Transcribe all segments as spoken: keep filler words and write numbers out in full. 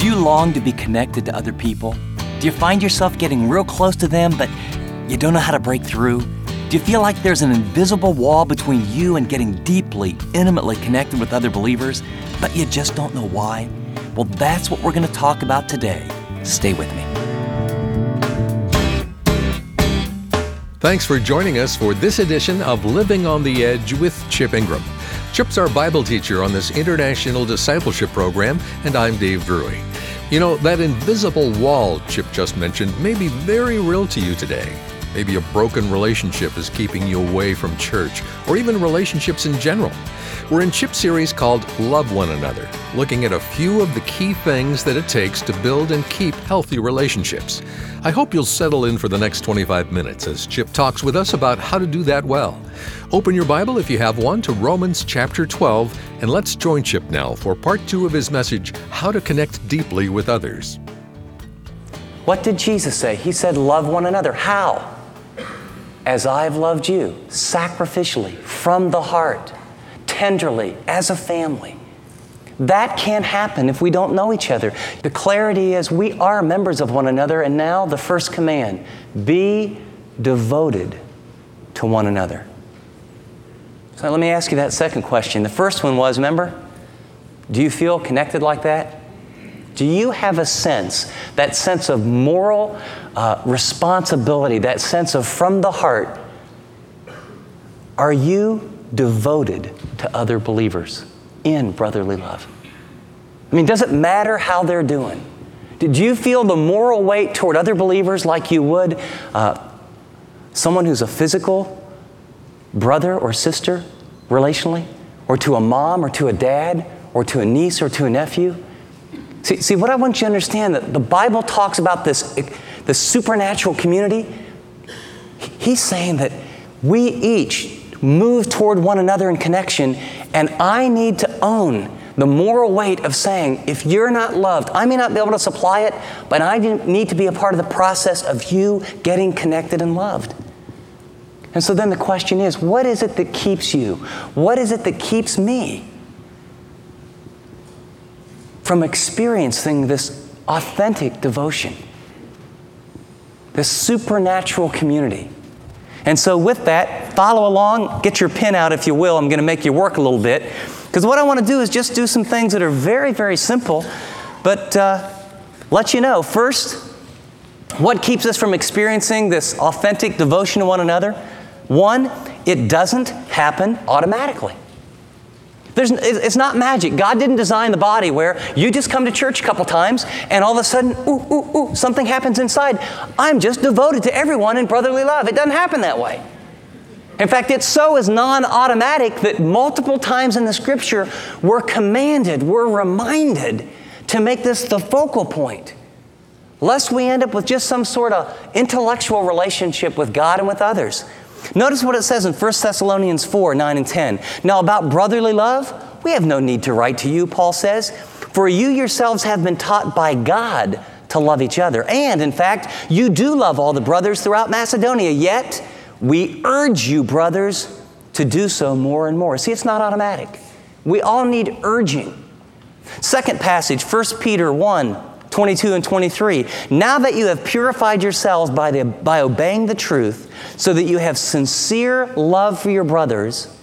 Do you long to be connected to other people? Do you find yourself getting real close to them, but you don't know how to break through? Do you feel like there's an invisible wall between you and getting deeply, intimately connected with other believers, but you just don't know why? Well, that's what we're going to talk about today. Stay with me. Thanks for joining us for this edition of Living on the Edge with Chip Ingram. Chip's our Bible teacher on this international discipleship program, and I'm Dave Drury. You know, that invisible wall Chip just mentioned may be very real to you today. Maybe a broken relationship is keeping you away from church, or even relationships in general. We're in Chip's series called Love One Another, looking at a few of the key things that it takes to build and keep healthy relationships. I hope you'll settle in for the next twenty-five minutes as Chip talks with us about how to do that well. Open your Bible, if you have one, to Romans chapter twelve, and let's join Chip now for part two of his message, How to Connect Deeply with Others. What did Jesus say? He said, love one another. How? As I've loved you, sacrificially, from the heart, tenderly, as a family. That can't happen if we don't know each other. The clarity is we are members of one another, and now the first command, be devoted to one another. So let me ask you that second question. The first one was, remember, do you feel connected like that? Do you have a sense, that sense of moral uh, responsibility, that sense of from the heart? Are you devoted to other believers in brotherly love? I mean, does it matter how they're doing? Did you feel the moral weight toward other believers like you would uh, someone who's a physical brother or sister relationally, or to a mom or to a dad, or to a niece or to a nephew? See, see, what I want you to understand, that the Bible talks about this, this supernatural community. He's saying that we each move toward one another in connection, and I need to own the moral weight of saying, if you're not loved, I may not be able to supply it, but I need to be a part of the process of you getting connected and loved. And so then the question is, what is it that keeps you? What is it that keeps me from experiencing this authentic devotion, this supernatural community? And so with that, follow along, get your pen out if you will. I'm going to make you work a little bit. Because what I want to do is just do some things that are very, very simple, but uh, let you know. First, what keeps us from experiencing this authentic devotion to one another? One, it doesn't happen automatically. There's, it's not magic. God didn't design the body where you just come to church a couple times and all of a sudden, ooh, ooh, ooh, something happens inside. I'm just devoted to everyone in brotherly love. It doesn't happen that way. In fact, it so is non-automatic that multiple times in the Scripture we're commanded, we're reminded to make this the focal point, lest we end up with just some sort of intellectual relationship with God and with others. Notice what it says in First Thessalonians four, nine and ten. Now about brotherly love, we have no need to write to you, Paul says, for you yourselves have been taught by God to love each other. And in fact, you do love all the brothers throughout Macedonia, yet we urge you, brothers, to do so more and more. See, it's not automatic. We all need urging. Second passage, First Peter one, twenty-two and twenty-three. Now that you have purified yourselves by, the, by obeying the truth, so that you have sincere love for your brothers,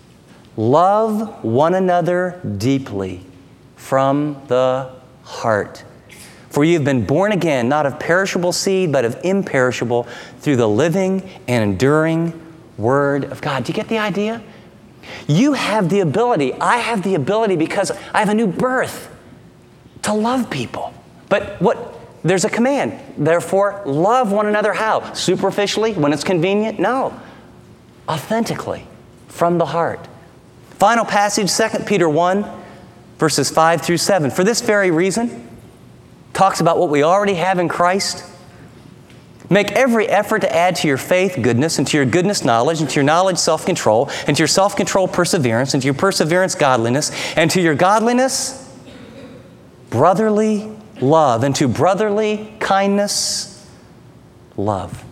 love one another deeply from the heart. For you have been born again, not of perishable seed, but of imperishable, through the living and enduring Word of God. Do you get the idea? You have the ability, I have the ability, because I have a new birth, to love people. But what? There's a command. Therefore, love one another how? Superficially, when it's convenient? No. Authentically, from the heart. Final passage, Second Peter one, verses five through seven. For this very reason, talks about what we already have in Christ. Make every effort to add to your faith goodness, and to your goodness knowledge, and to your knowledge self-control, and to your self-control perseverance, and to your perseverance godliness, and to your godliness brotherly love, and to brotherly kindness love.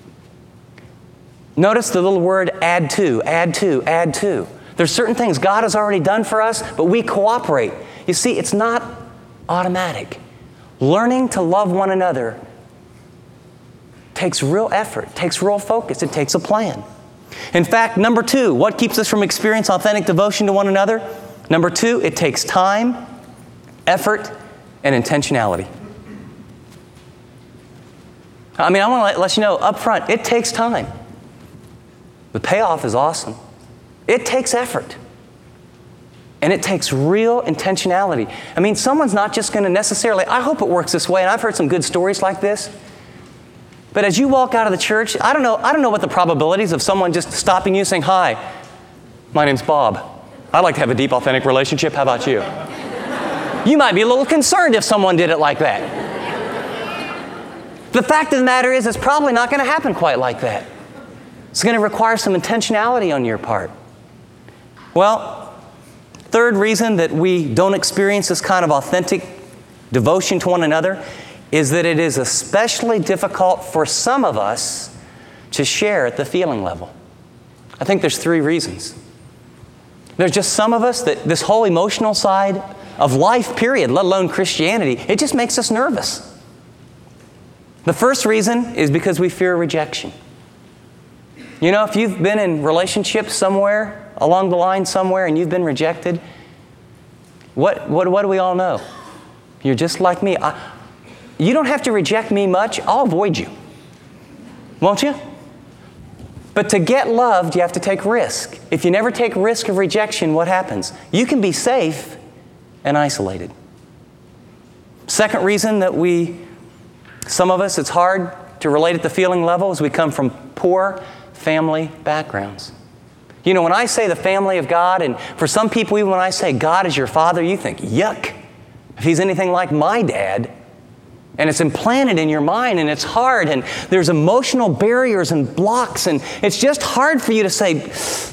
Notice the little word add to, add to, add to. There's certain things God has already done for us, but we cooperate. You see, it's not automatic. Learning to love one another takes real effort, takes real focus, it takes a plan. In fact, number two, what keeps us from experiencing authentic devotion to one another? Number two, it takes time, effort, and intentionality. I mean, I want to let you know up front, it takes time. The payoff is awesome. It takes effort. And it takes real intentionality. I mean, someone's not just going to necessarily, I hope it works this way, and I've heard some good stories like this. But as you walk out of the church, I don't know, I don't know what the probabilities of someone just stopping you saying, "Hi, my name's Bob. I'd like to have a deep, authentic relationship. How about you?" You might be a little concerned if someone did it like that. The fact of the matter is, it's probably not going to happen quite like that. It's going to require some intentionality on your part. Well, third reason that we don't experience this kind of authentic devotion to one another is that it is especially difficult for some of us to share at the feeling level. I think there's three reasons. There's just some of us that this whole emotional side of life, period, let alone Christianity, it just makes us nervous. The first reason is because we fear rejection. You know, if you've been in relationships somewhere, along the line somewhere, and you've been rejected, what, what, what do we all know? You're just like me. I, you don't have to reject me much. I'll avoid you. Won't you? But to get loved, you have to take risk. If you never take risk of rejection, what happens? You can be safe and isolated. Second reason that we, some of us, it's hard to relate at the feeling level is we come from poor family backgrounds. You know, when I say the family of God, and for some people, even when I say God is your father, you think, yuck, if he's anything like my dad. And it's implanted in your mind, and it's hard, and there's emotional barriers and blocks, and it's just hard for you to say,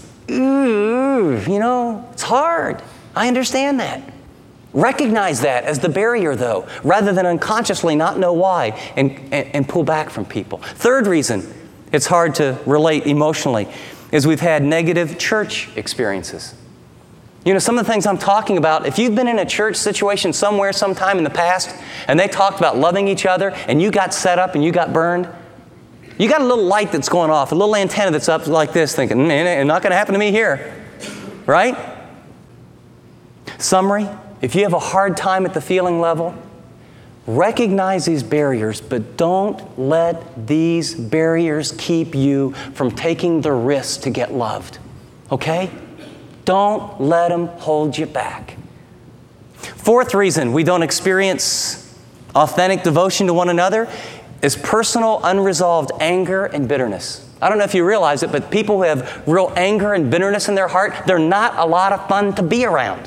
ooh, you know, it's hard. I understand that. Recognize that as the barrier, though, rather than unconsciously not know why and, and, and pull back from people. Third reason it's hard to relate emotionally is we've had negative church experiences. You know, some of the things I'm talking about, if you've been in a church situation somewhere, sometime in the past, and they talked about loving each other, and you got set up and you got burned, you got a little light that's going off, a little antenna that's up like this, thinking, man, it's not going to happen to me here. Right? Summary, if you have a hard time at the feeling level, recognize these barriers, but don't let these barriers keep you from taking the risk to get loved. Okay? Don't let them hold you back. Fourth reason we don't experience authentic devotion to one another is personal unresolved anger and bitterness. I don't know if you realize it, but people who have real anger and bitterness in their heart, they're not a lot of fun to be around.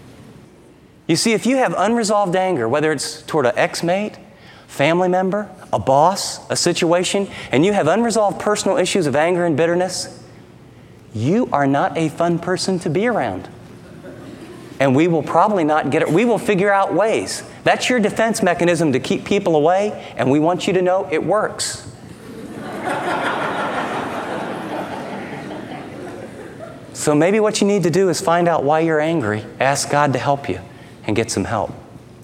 You see, if you have unresolved anger, whether it's toward an ex-mate, family member, a boss, a situation, and you have unresolved personal issues of anger and bitterness, you are not a fun person to be around. And we will probably not get it. We will figure out ways. That's your defense mechanism to keep people away, and we want you to know it works. So maybe what you need to do is find out why you're angry, ask God to help you, and get some help.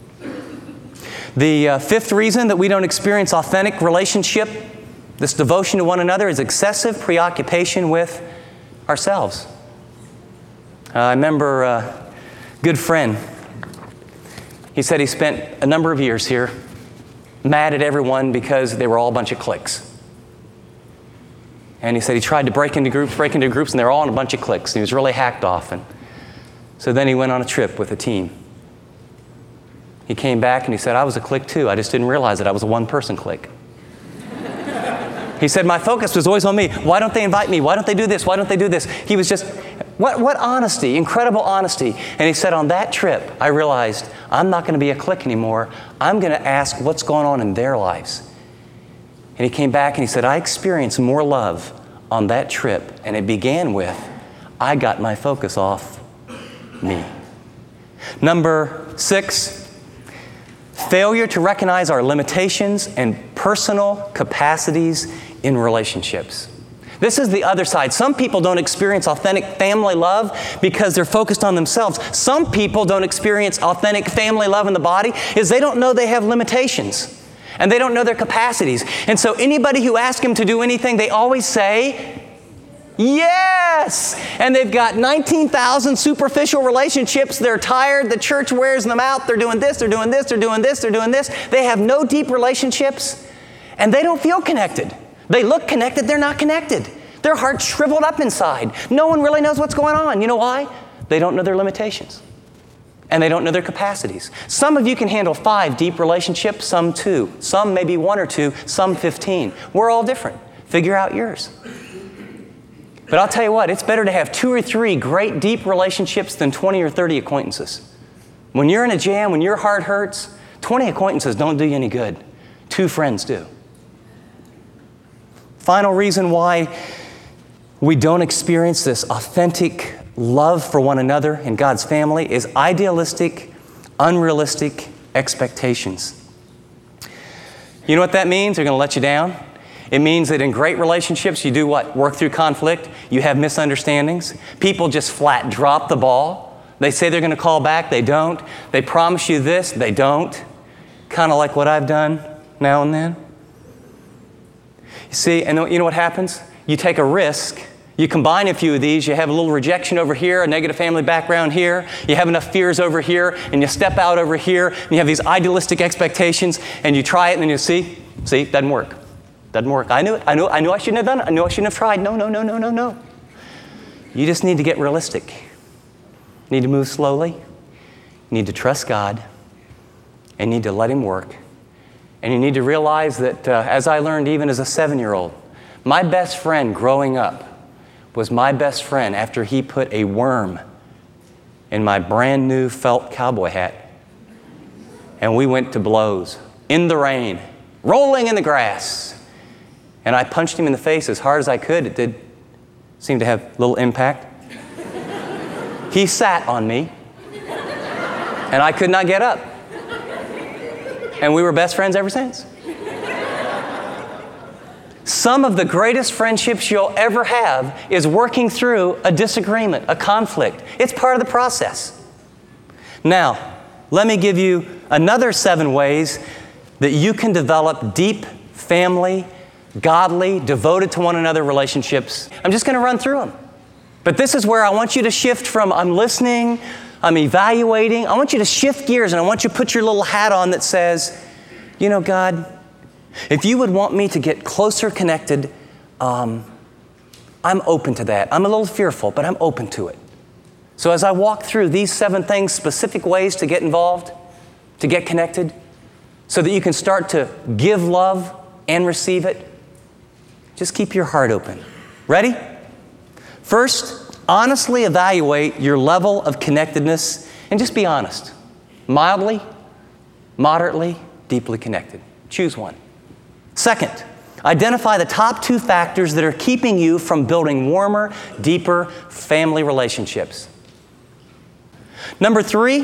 The uh, fifth reason that we don't experience authentic relationship, this devotion to one another, is excessive preoccupation with ourselves. Uh, I remember a good friend. He said he spent a number of years here mad at everyone because they were all a bunch of cliques. And he said he tried to break into groups, break into groups, and they were all in a bunch of cliques. And he was really hacked off. And so then he went on a trip with a team. He came back and he said, I was a clique too. I just didn't realize that I was a one-person clique. He said, my focus was always on me. Why don't they invite me? Why don't they do this? Why don't they do this? He was just, what, what honesty, incredible honesty. And he said, on that trip, I realized I'm not going to be a clique anymore. I'm going to ask what's going on in their lives. And he came back and he said, I experienced more love on that trip. And it began with, I got my focus off me. Number six, failure to recognize our limitations and personal capacities in relationships. This is the other side. Some people don't experience authentic family love because they're focused on themselves. Some people don't experience authentic family love in the body is they don't know they have limitations and they don't know their capacities. And so anybody who asks them to do anything, they always say, yes! And they've got nineteen thousand superficial relationships. They're tired. The church wears them out. They're doing this, they're doing this, they're doing this, they're doing this. They have no deep relationships and they don't feel connected. They look connected, they're not connected. Their heart's shriveled up inside. No one really knows what's going on. You know why? They don't know their limitations. And they don't know their capacities. Some of you can handle five deep relationships, some two. Some maybe one or two, some fifteen. We're all different. Figure out yours. But I'll tell you what, it's better to have two or three great deep relationships than twenty or thirty acquaintances. When you're in a jam, when your heart hurts, twenty acquaintances don't do you any good. Two friends do. Final reason why we don't experience this authentic love for one another in God's family is idealistic, unrealistic expectations. You know what that means? They're going to let you down. It means that in great relationships, you do what? Work through conflict. You have misunderstandings. People just flat drop the ball. They say they're going to call back. They don't. They promise you this. They don't. Kind of like what I've done now and then. You see, and you know what happens? You take a risk. You combine a few of these. You have a little rejection over here, a negative family background here. You have enough fears over here, and you step out over here, and you have these idealistic expectations, and you try it, and then you see, see, it doesn't work. Doesn't work. I knew it. I knew, I knew I shouldn't have done it. I knew I shouldn't have tried. No, no, no, no, no, no. You just need to get realistic. You need to move slowly. You need to trust God. And you need to let Him work. And you need to realize that, uh, as I learned even as a seven-year-old, my best friend growing up was my best friend after he put a worm in my brand new felt cowboy hat. And we went to blows in the rain, rolling in the grass. And I punched him in the face as hard as I could. It did seem to have little impact. He sat on me, and I could not get up. And we were best friends ever since. Some of the greatest friendships you'll ever have is working through a disagreement, a conflict. It's part of the process. Now, let me give you another seven ways that you can develop deep family, godly, devoted to one another relationships. I'm just going to run through them. But this is where I want you to shift from I'm listening, I'm evaluating. I want you to shift gears, and I want you to put your little hat on that says, you know, God, if you would want me to get closer connected, um, I'm open to that. I'm a little fearful, but I'm open to it. So as I walk through these seven things, specific ways to get involved, to get connected, so that you can start to give love and receive it, just keep your heart open. Ready? First, honestly evaluate your level of connectedness and just be honest. Mildly, moderately, deeply connected. Choose one. Second, identify the top two factors that are keeping you from building warmer, deeper family relationships. Number three,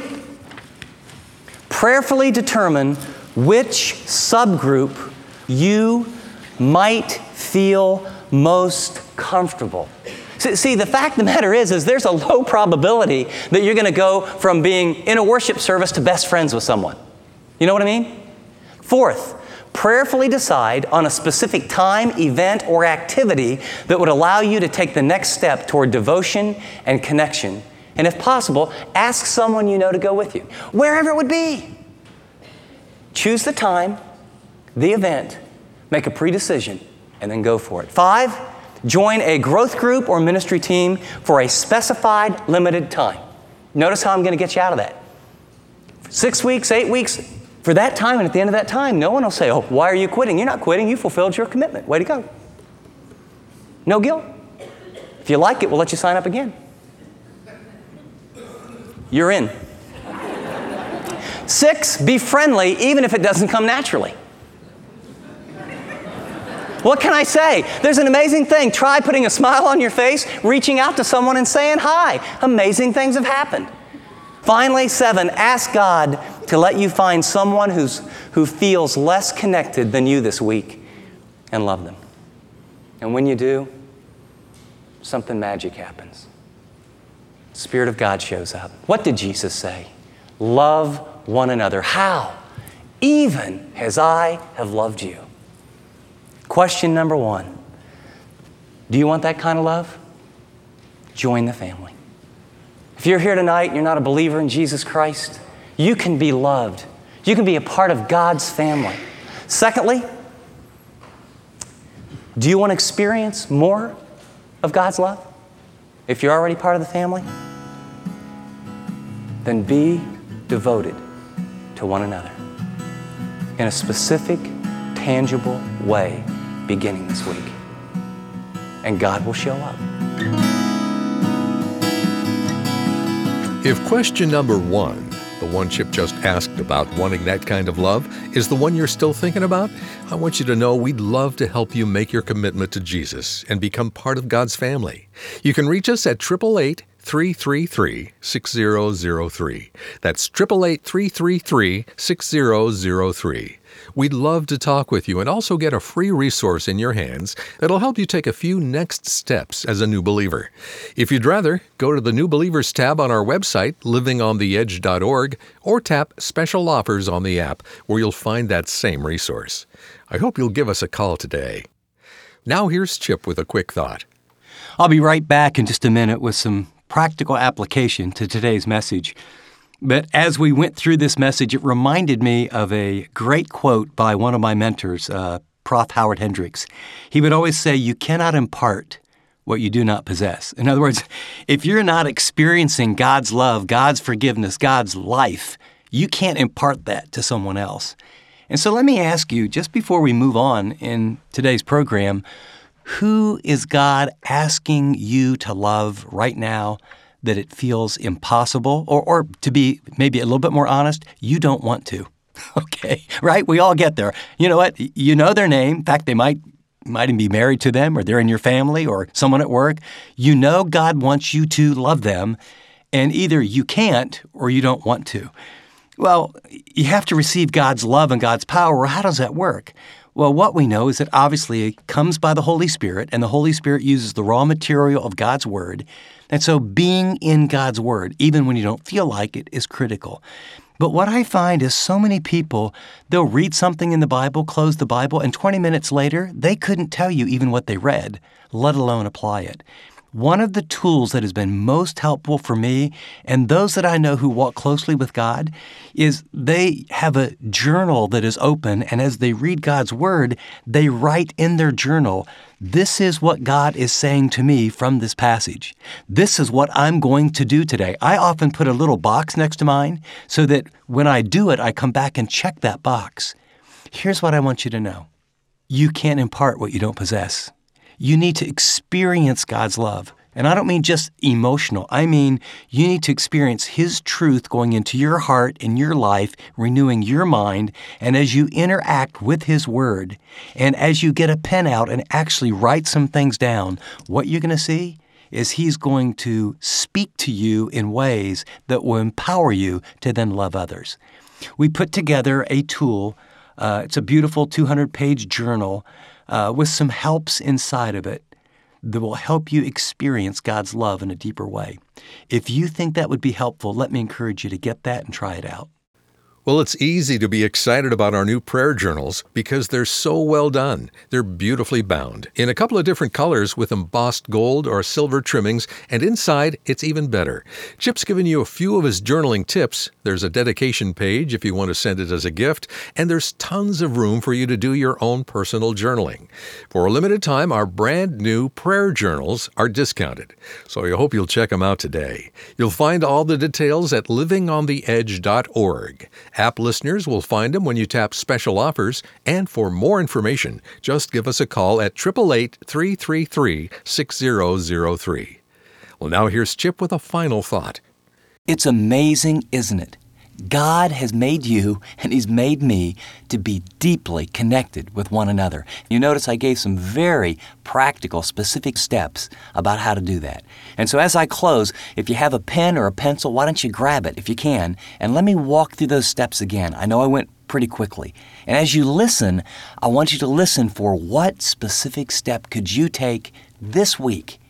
prayerfully determine which subgroup you might feel most comfortable. See, the fact of the matter is, is there's a low probability that you're going to go from being in a worship service to best friends with someone. You know what I mean? Fourth, prayerfully decide on a specific time, event, or activity that would allow you to take the next step toward devotion and connection. And if possible, ask someone you know to go with you, wherever it would be. Choose the time, the event, make a pre-decision, and then go for it. Five, join a growth group or ministry team for a specified, limited time. Notice how I'm going to get you out of that. Six weeks, eight weeks, for that time, and at the end of that time, no one will say, oh, why are you quitting? You're not quitting. You fulfilled your commitment. Way to go. No guilt. If you like it, we'll let you sign up again. You're in. Six, be friendly even if it doesn't come naturally. What can I say? There's an amazing thing. Try putting a smile on your face, reaching out to someone and saying hi. Amazing things have happened. Finally, seven, ask God to let you find someone who's, who feels less connected than you this week and love them. And when you do, something magic happens. Spirit of God shows up. What did Jesus say? Love one another. How? Even as I have loved you. Question number one. Do you want that kind of love? Join the family. If you're here tonight and you're not a believer in Jesus Christ, you can be loved. You can be a part of God's family. Secondly, do you want to experience more of God's love? If you're already part of the family, then be devoted to one another in a specific, tangible way beginning this week. And God will show up. If question number one, the one Chip just asked about wanting that kind of love, is the one you're still thinking about, I want you to know we'd love to help you make your commitment to Jesus and become part of God's family. You can reach us at eight eight eight, three three three, six zero zero three. That's eight eight eight, three three three, six zero zero three. We'd love to talk with you and also get a free resource in your hands that'll help you take a few next steps as a new believer. If you'd rather, go to the New Believers tab on our website, living on the edge dot org, or tap Special Offers on the app, where you'll find that same resource. I hope you'll give us a call today. Now here's Chip with a quick thought. I'll be right back in just a minute with some practical application to today's message. But as we went through this message, it reminded me of a great quote by one of my mentors, uh, Professor Howard Hendricks. He would always say, you cannot impart what you do not possess. In other words, if you're not experiencing God's love, God's forgiveness, God's life, you can't impart that to someone else. And so let me ask you, just before we move on in today's program, who is God asking you to love right now that it feels impossible, or, or to be maybe a little bit more honest, you don't want to? Okay, right? We all get there. You know what? You know their name. In fact, they might might even be married to them, or they're in your family, or someone at work. You know God wants you to love them, and either you can't or you don't want to. Well, you have to receive God's love and God's power. How does that work? Well, what we know is that obviously it comes by the Holy Spirit, and the Holy Spirit uses the raw material of God's Word. And so being in God's Word, even when you don't feel like it, is critical. But what I find is so many people, they'll read something in the Bible, close the Bible, and twenty minutes later, they couldn't tell you even what they read, let alone apply it. One of the tools that has been most helpful for me and those that I know who walk closely with God is they have a journal that is open, and as they read God's Word, they write in their journal, this is what God is saying to me from this passage. This is what I'm going to do today. I often put a little box next to mine so that when I do it, I come back and check that box. Here's what I want you to know. You can't impart what you don't possess. You need to experience God's love. And I don't mean just emotional. I mean, you need to experience His truth going into your heart and your life, renewing your mind. And as you interact with His Word, and as you get a pen out and actually write some things down, what you're going to see is He's going to speak to you in ways that will empower you to then love others. We put together a tool. Uh, it's a beautiful two hundred page journal Uh, with some helps inside of it that will help you experience God's love in a deeper way. If you think that would be helpful, let me encourage you to get that and try it out. Well, it's easy to be excited about our new prayer journals because they're so well done. They're beautifully bound in a couple of different colors with embossed gold or silver trimmings, and inside it's even better. Chip's given you a few of his journaling tips. There's a dedication page if you want to send it as a gift, and there's tons of room for you to do your own personal journaling. For a limited time, our brand new prayer journals are discounted, so I hope you'll check them out today. You'll find all the details at living on the edge dot org. App listeners will find them when you tap Special Offers, and for more information, just give us a call at eight eight eight, three three three, six zero zero three. Well, now here's Chip with a final thought. It's amazing, isn't it? God has made you, and He's made me, to be deeply connected with one another. You notice I gave some very practical, specific steps about how to do that. And so as I close, if you have a pen or a pencil, why don't you grab it if you can, and let me walk through those steps again. I know I went pretty quickly. And as you listen, I want you to listen for what specific step could you take this week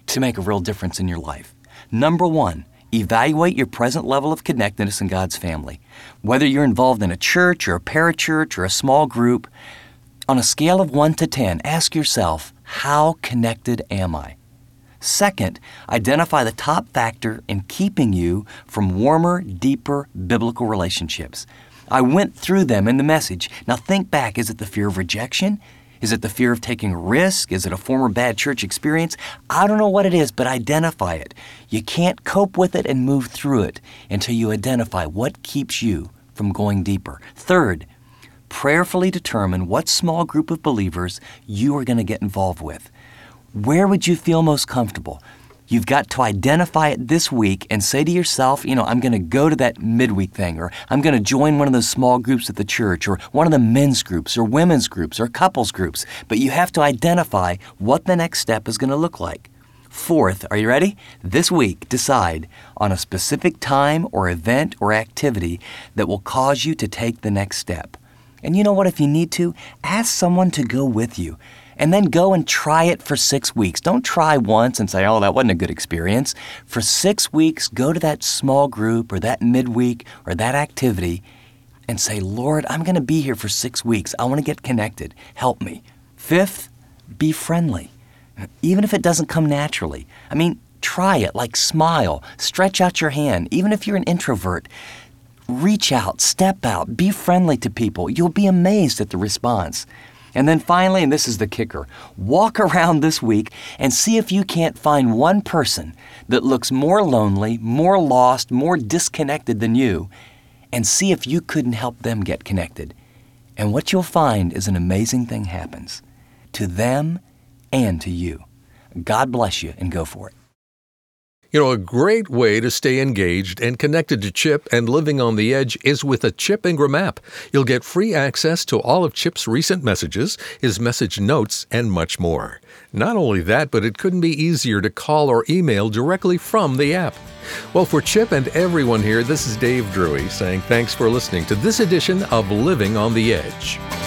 to make a real difference in your life. Number one, evaluate your present level of connectedness in God's family. Whether you're involved in a church or a parachurch or a small group, on a scale of one to ten, ask yourself, how connected am I? Second, identify the top factor in keeping you from warmer, deeper biblical relationships. I went through them in the message. Now think back, is it the fear of rejection? Is it the fear of taking a risk? Is it a former bad church experience? I don't know what it is, but identify it. You can't cope with it and move through it until you identify what keeps you from going deeper. Third, prayerfully determine what small group of believers you are going to get involved with. Where would you feel most comfortable? You've got to identify it this week and say to yourself, you know, I'm going to go to that midweek thing, or I'm going to join one of those small groups at the church, or one of the men's groups, or women's groups, or couples groups. But you have to identify what the next step is going to look like. Fourth, are you ready? This week, decide on a specific time or event or activity that will cause you to take the next step. And you know what? If you need to, ask someone to go with you. And then go and try it for six weeks. Don't try once and say, oh, that wasn't a good experience. For six weeks, go to that small group or that midweek or that activity and say, Lord, I'm going to be here for six weeks. I want to get connected. Help me. Fifth, be friendly, even if it doesn't come naturally. I mean, try it, like smile, stretch out your hand. Even if you're an introvert, reach out, step out, be friendly to people. You'll be amazed at the response. And then finally, and this is the kicker, walk around this week and see if you can't find one person that looks more lonely, more lost, more disconnected than you, and see if you couldn't help them get connected. And what you'll find is an amazing thing happens to them and to you. God bless you, and go for it. You know, a great way to stay engaged and connected to Chip and Living on the Edge is with a Chip Ingram app. You'll get free access to all of Chip's recent messages, his message notes, and much more. Not only that, but it couldn't be easier to call or email directly from the app. Well, for Chip and everyone here, this is Dave Drury saying thanks for listening to this edition of Living on the Edge.